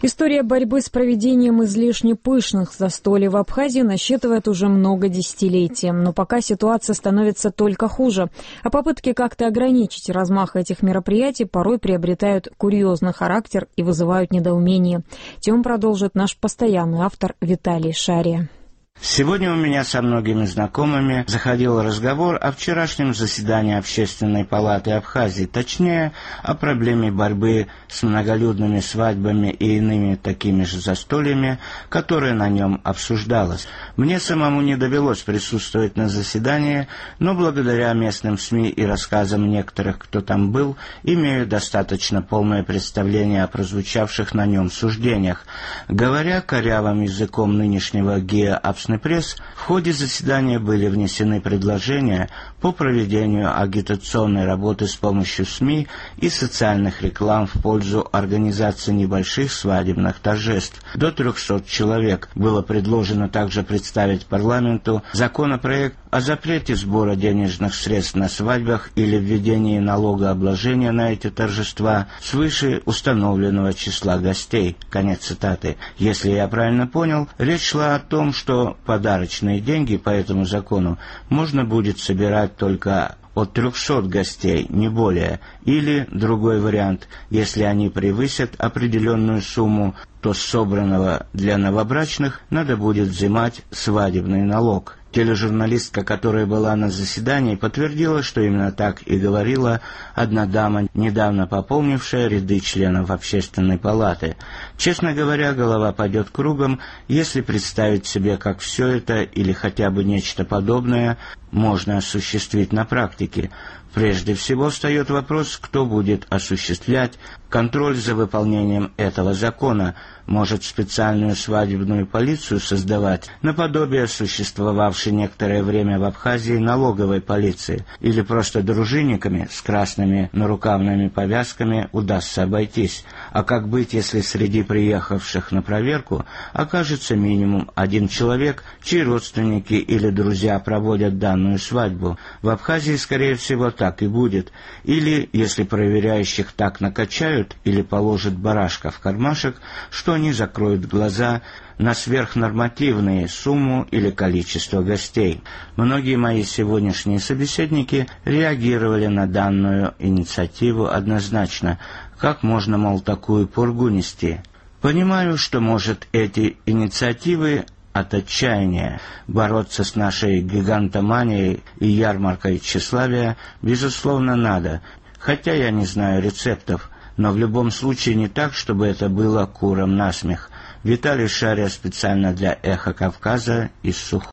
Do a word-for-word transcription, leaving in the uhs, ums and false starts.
История борьбы с проведением излишне пышных застолий в Абхазии насчитывает уже много десятилетий. Но пока ситуация становится только хуже. А попытки как-то ограничить размах этих мероприятий порой приобретают курьезный характер и вызывают недоумение. Тему продолжит наш постоянный автор Виталий Шария. Сегодня у меня со многими знакомыми заходил разговор о вчерашнем заседании Общественной палаты Абхазии, точнее, о проблеме борьбы с многолюдными свадьбами и иными такими же застольями, которые на нем обсуждалось. Мне самому не довелось присутствовать на заседании, но благодаря местным СМИ и рассказам некоторых, кто там был, имею достаточно полное представление о прозвучавших на нем суждениях. Говоря корявым языком нынешнего ГИА «Абсный пресс», в ходе заседания были внесены предложения по проведению агитационной работы с помощью СМИ и социальных реклам в пользу организации небольших свадебных торжеств. До трехсот человек. Было предложено также представить парламенту законопроект о запрете сбора денежных средств на свадьбах или введении налогообложения на эти торжества свыше установленного числа гостей. Конец цитаты. Если я правильно понял, речь шла о том, что подарочные деньги по этому закону можно будет собирать только от трехсот гостей, не более. Или, другой вариант, если они превысят определенную сумму, то с собранного для новобрачных надо будет взимать свадебный налог. Тележурналистка, которая была на заседании, подтвердила, что именно так и говорила одна дама, недавно пополнившая ряды членов Общественной палаты. Честно говоря, голова пойдет кругом, если представить себе, как все это или хотя бы нечто подобное можно осуществить на практике. Прежде всего встает вопрос, кто будет осуществлять контроль за выполнением этого закона. Может, специальную свадебную полицию создавать, наподобие существовавшей некоторое время в Абхазии налоговой полиции, или просто дружинниками с красными нарукавными повязками удастся обойтись. А как быть, если среди приехавших на проверку окажется минимум один человек, чьи родственники или друзья проводят данную свадьбу? В Абхазии, скорее всего, так и будет. Или, если проверяющих так накачают или положат барашка в кармашек, что они закроют глаза на сверхнормативные сумму или количество гостей. Многие мои сегодняшние собеседники реагировали на данную инициативу однозначно. Как можно, мол, такую пургу нести? Понимаю, что, может, эти инициативы от отчаяния бороться с нашей гигантоманией и ярмаркой тщеславия, безусловно, надо, хотя я не знаю рецептов, но в любом случае не так, чтобы это было курам насмех. Виталий Шария специально для «Эхо Кавказа» из Сухуми.